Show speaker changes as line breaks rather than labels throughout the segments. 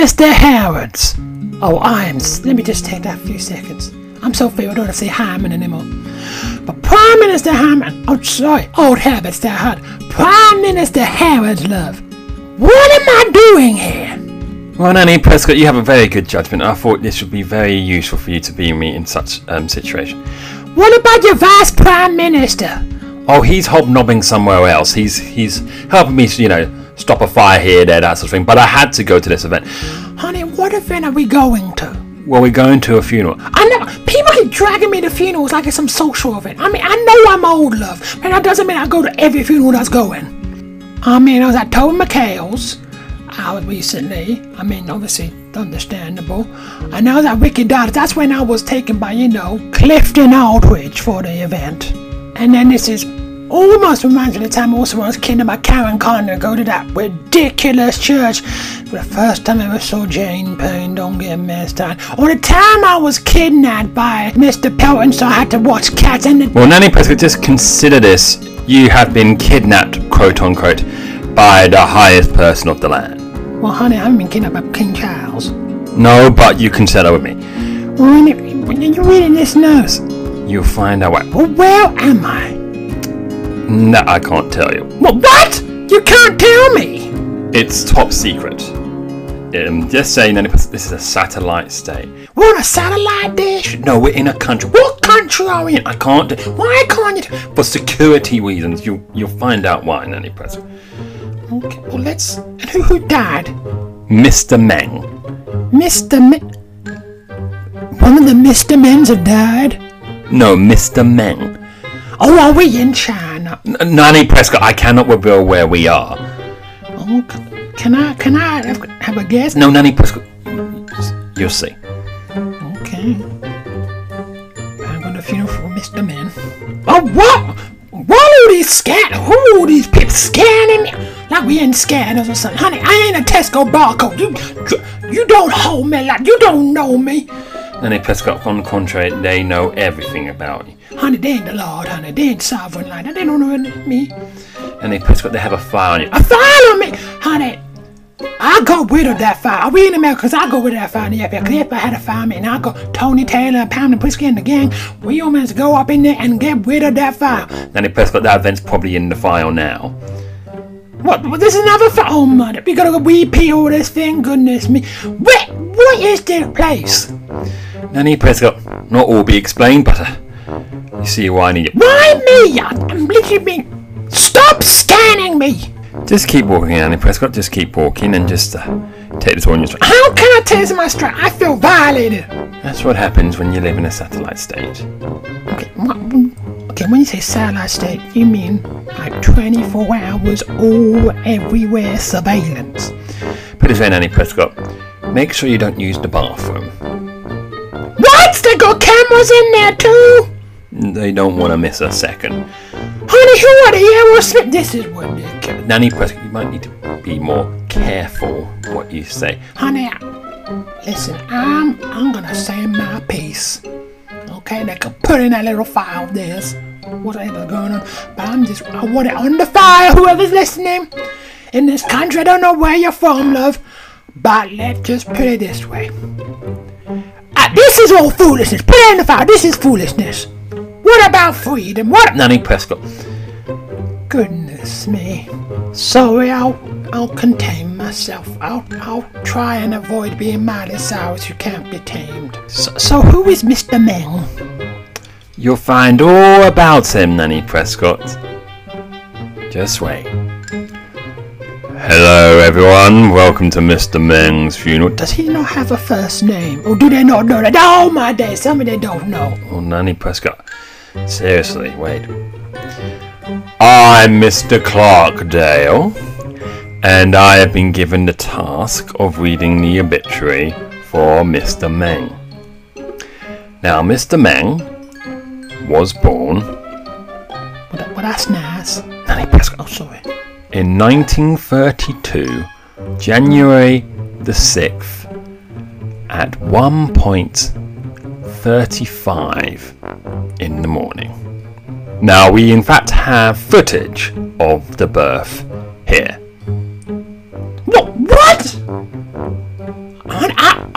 Minister Harrods. Oh, let me just take that few seconds. I'm so few I don't have to say Hyman anymore. But Prime Minister Hyman, oh sorry, old habits that hard. Prime Minister Harrods, love. What am I doing here?
Well, Nanny Prescott, you have a very good judgment. I thought this would be very useful for you to be me in such situation.
What about your Vice Prime Minister?
Oh, he's hobnobbing somewhere else. He's helping me, stop a fire here, there, that sort of thing. But I had to go to this event.
Honey, what event are we going to?
Well, we're going to a funeral.
I know. People keep dragging me to funerals like it's some social event. I mean, I know I'm old, love. But that doesn't mean I go to every funeral that's going. I mean, I was at Toby McHale's out recently. I mean, obviously, understandable. And I was at Wicked Daughters. That's when I was taken by, Clifton Aldridge for the event. And then this is almost reminds me of the time also when I was kidnapped by Karen Connor, go to that ridiculous church. For the first time I ever saw Jane Payne, don't get messed up. Or the time I was kidnapped by Mr. Pelton, so I had to watch Cats and
Well, Nanny Prescott, just consider this. You have been kidnapped, quote unquote, by the highest person of the land.
Well, honey, I haven't been kidnapped by King Charles.
No, but you can settle with me.
Well, when you're reading this note,
you'll find out why.
Well, where am I?
No, I can't tell you.
Well, what? You can't tell me.
It's top secret. Just saying, this is a satellite state.
We're on a satellite dish?
No, we're in a country.
What country are we in?
I can't.
Why can't you?
For security reasons, you'll find out why, Nanny Prescott.
Okay, well let's. And who died?
Mr. Meng.
Mr. Meng. One of the Mr. Mengs have died?
No, Mr. Meng.
Oh, are we in China?
Nanny Prescott, I cannot reveal where we are.
Oh, can I have a guess?
No, Nanny Prescott. You'll see.
Okay. I'm going to funeral for Mr. Men. Oh, what? What are these who are these people scanning me? Like we ain't scanners or something. Honey, I ain't a Tesco barcode. You don't hold me like you don't know me.
Nanny Prescott, on the contrary, they know everything about you.
Honey, they ain't the Lord, honey. They ain't sovereign like that. They don't know me.
Nanny Prescott, they have a file on you.
A file on me? Honey, I got rid of that file. Are we in America? Because I go rid of that file in the FBI. Because if I had a file, and I go Tony Taylor and Pound and Prisky and the gang, we almost go up in there and get rid of that file.
Nanny Prescott, that event's probably in the file now.
What? There's another file? Oh, mother. We gotta go repeal this thing. Goodness me. What is this place?
Nanny Prescott, not all be explained, but you see why I need it.
Why me? I'm literally being... Stop scanning me!
Just keep walking, Nanny Prescott. Just keep walking and just take this on your stride.
How can I take this on my stride? I feel violated.
That's what happens when you live in a satellite state.
Okay, when you say satellite state, you mean like 24 hours, all everywhere surveillance.
Put it in, Nanny Prescott. Make sure you don't use the bathroom.
What? They got cameras in there too?
They don't want to miss a second.
Honey, who are the Aerosmith? This is what they...
Nanny Prescott, you might need to be more careful what you say.
Honey, listen, I'm gonna say my piece. Okay, they can put in that little file of theirs. Whatever's going on. But I want it on the file, whoever's listening. In this country, I don't know where you're from, love. But let's just put it this way. This is all foolishness. Put it in the file. This is foolishness. What about freedom? What?
Nanny Prescott.
Goodness me. Sorry, I'll contain myself. I'll try and avoid being Miley Cyrus. You can't be tamed. So who is Mr. Meng?
You'll find all about him, Nanny Prescott. Just wait. Hello, everyone. Welcome to Mr. Meng's funeral.
Does he not have a first name? Or do they not know that? Oh, my days. Some of they don't know.
Oh, Nanny Prescott. Seriously, wait. I'm Mr. Clarkdale, and I have been given the task of reading the obituary for Mr. Meng. Now, Mr. Meng was born...
Well, that's nice.
Nanny Prescott.
Oh, sorry.
In 1932, January the 6th, at 1:35 in the morning. Now, we in fact have footage of the birth here.
What?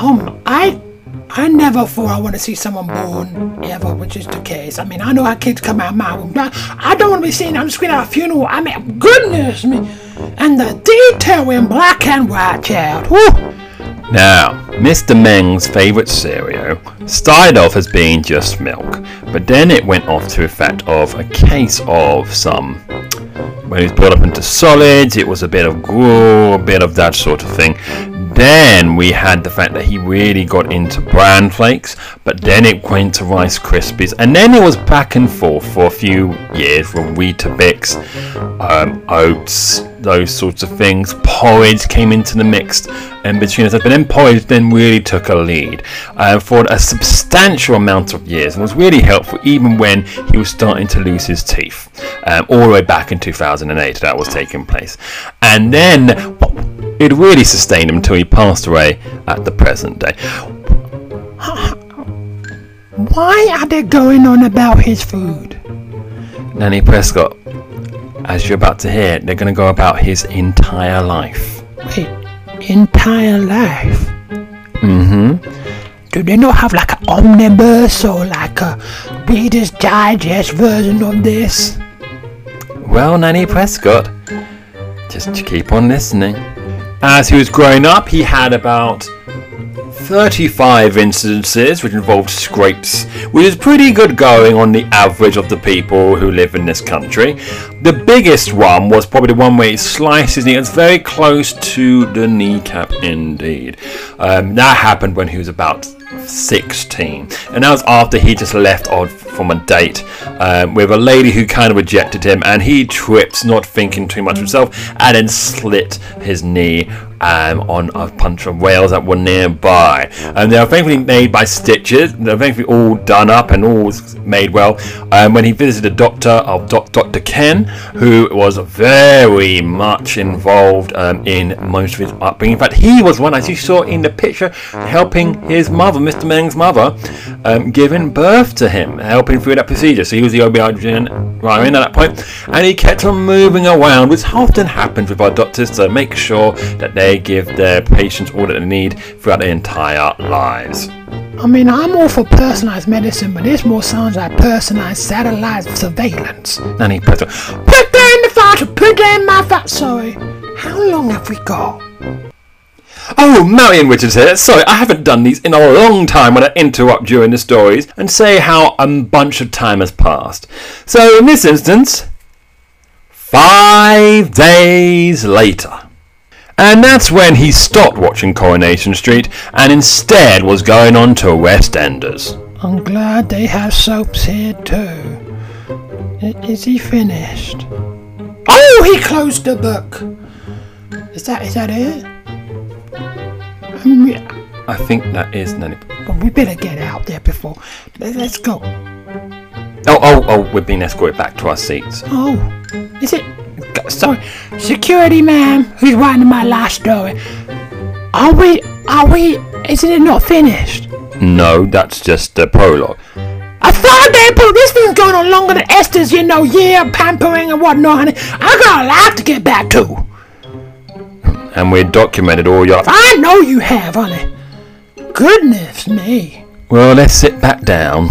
I never thought I want to see someone born ever, which is the case. I mean, I know how kids come out of my womb. I don't want to be seen. I'm screaming at a funeral. I mean, goodness me. And the detail in black and white, child. Woo.
Now, Mr. Meng's favourite cereal started off as being just milk, but then it went off to the fact of a case of some, when he was brought up into solids, it was a bit of gruel, a bit of that sort of thing. Then we had the fact that he really got into bran flakes, but then it went to Rice Krispies, and then it was back and forth for a few years from Weetabix, oats, those sorts of things. Porridge came into the mix in between us, but then porridge then really took a lead for a substantial amount of years, and was really helpful even when he was starting to lose his teeth, all the way back in 2008 that was taking place. And then it really sustained him until he passed away at the present day.
Why are they going on about his food?
Nanny Prescott, as you're about to hear, they're going to go about his entire life.
Wait, entire life?
Mm-hmm.
Do they not have like an omnibus or like a Reader's Digest version of this?
Well, Nanny Prescott, just keep on listening. As he was growing up, he had about 35 incidences which involved scrapes, which is pretty good going on the average of the people who live in this country. The biggest one was probably the one where he sliced his knee. It's very close to the kneecap indeed. That happened when he was about 16, and that was after he just left from a date with a lady who kind of rejected him, and he tripped, not thinking too much of himself, and then slit his knee on a bunch of whales that were nearby. And they were thankfully made by stitches. They were thankfully all done up and all made well. When he visited a doctor of Dr. Ken, who was very much involved in most of his upbringing. In fact, he was one, as you saw in the picture, helping his mother, Mr. Meng's mother, giving birth to him, helping through that procedure. So he was the OB-GYN at that point, and he kept on moving around, which often happens with our doctors to make sure that they give their patients all that they need throughout their entire lives.
I mean, I'm all for personalized medicine, but this more sounds like personalized satellite surveillance.
Nanny Prescott,
put that in the fire, put that in my fat. Sorry, how long have we got?
Oh, Marion Richards here. Sorry, I haven't done these in a long time when I interrupt during the stories and say how a bunch of time has passed. So in this instance, 5 days later. And that's when he stopped watching Coronation Street and instead was going on to EastEnders.
I'm glad they have soaps here too. Is he finished? Oh, he closed the book. Is that it?
I think that is Nanny.
But we better get out there before. Let's go.
Oh, we're being escorted back to our seats.
Oh, is it? Sorry, security ma'am, who's writing my last story. Are we, isn't it not finished?
No, that's just the prologue.
A 5-day prologue? This thing's going on longer than Esther's, pampering and whatnot, honey. I got a lot to get back to.
And we documented all your...
I know you have, honey. Goodness me.
Well, let's sit back down.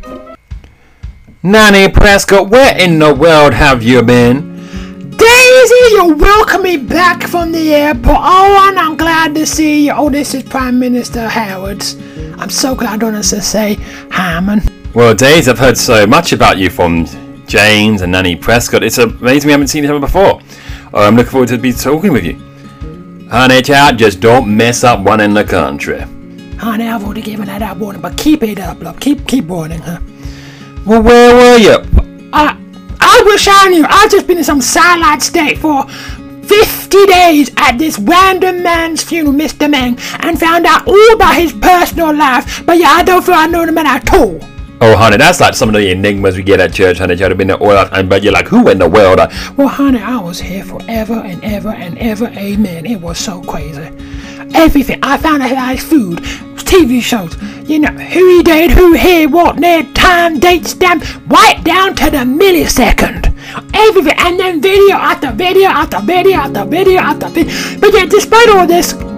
Nanny Prescott, where in the world have you been?
Daisy, you welcome me back from the airport. Oh, and I'm glad to see you. Oh, this is Prime Minister Howard's. I'm so glad I don't have to say Hammond.
Well, Daisy, I've heard so much about you from James and Nanny Prescott. It's amazing we haven't seen each other before. I'm looking forward to be talking with you. Honey, child, just don't mess up one in the country.
Honey, I've already given her that warning, but keep it up, love. Keep warning her.
Well, where were you?
I wish I knew. I've just been in some satellite state for 50 days at this random man's funeral, Mr. Meng, and found out all about his personal life. But yeah, I don't feel I know the man at all.
Oh, honey, that's like some of the enigmas we get at church, honey. You've been there all that time, but you're like, who in the world?
Well, honey, I was here forever and ever and ever. Amen. It was so crazy. Everything. I found out about his food, TV shows, who he dated, who here, what, there, time, date, stamp, right down to the millisecond. Everything. And then video after video after video after video after video. But yeah, despite all this,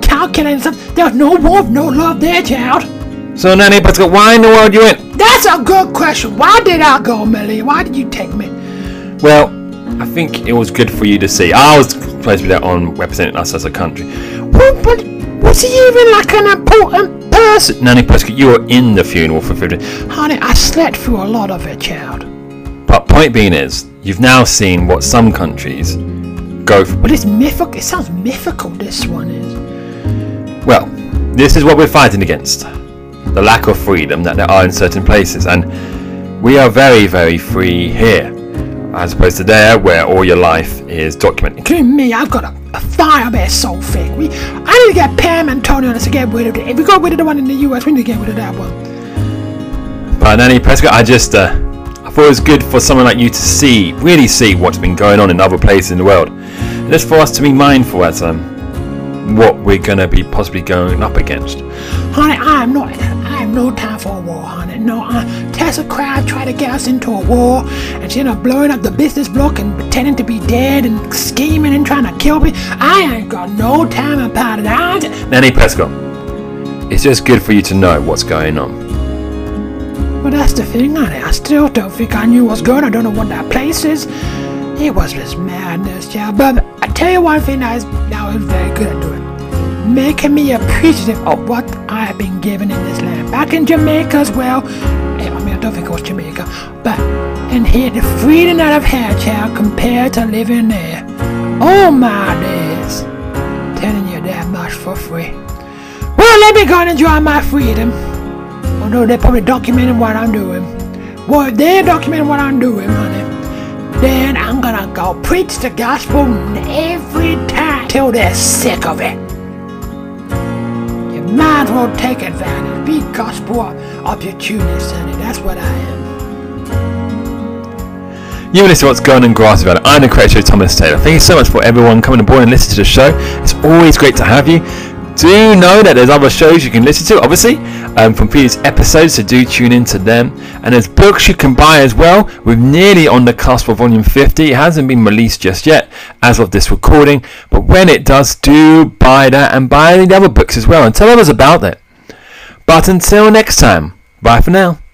child killing and stuff. There's no warmth, no love there, child.
So, Nanny Prescott, why in the world you went?
That's a good question. Why did I go, Millie? Why did you take me?
Well, I think it was good for you to see. I was supposed to be there on representing us as a country.
Well, but was he even like an important person?
Nanny Prescott, you were in the funeral for 15.
Honey, I slept through a lot of it, child.
But point being is, you've now seen what some countries go for.
But it's mythical. It sounds mythical, this one is.
Well, this is what we're fighting against. The lack of freedom that there are in certain places. And we are very, very free here. As opposed to there, where all your life is documented.
Including me, I've got a firebase so thick. I need to get Pam and Tony on us to get rid of it. If we got rid of the one in the US, we need to get rid of that one.
But Nanny Prescott, I thought it was good for someone like you to really see what's been going on in other places in the world. And just for us to be mindful as what we're going to be possibly going up against.
Honey, I have no time for a war, honey. No, Tessa Crab tried to get us into a war, and she ended up blowing up the business block and pretending to be dead and scheming and trying to kill me. I ain't got no time about it.
Nanny Prescott, it's just good for you to know what's going on.
But that's the thing, honey. I still don't think I knew what's going on. I don't know what that place is. It was just madness, child. But I tell you one thing that was very good at doing. Making me appreciative of what I have been given in this land. Back in Jamaica as well. I don't think it was Jamaica. But in here, the freedom that I've had, child, compared to living there. Oh my days. Telling you that much for free. Well, let me go and enjoy my freedom. Although they're probably documenting what I'm doing. Well, if they're documenting what I'm doing, honey, then I'm gonna go preach the gospel every time till they're sick of it. You might as well take advantage. Be gospel opportunist, honey. That's what I am.
You listen to what's going on in Grassy Valley. I'm the creator show, Thomas Taylor. Thank you so much for everyone coming aboard and listening to the show. It's always great to have you. Do know that there's other shows you can listen to, obviously, from previous episodes, so do tune into them. And there's books you can buy as well. We're nearly on the cusp of volume 50. It hasn't been released just yet as of this recording, but when it does, do buy that and buy the other books as well and tell others about it. But until next time, bye for now.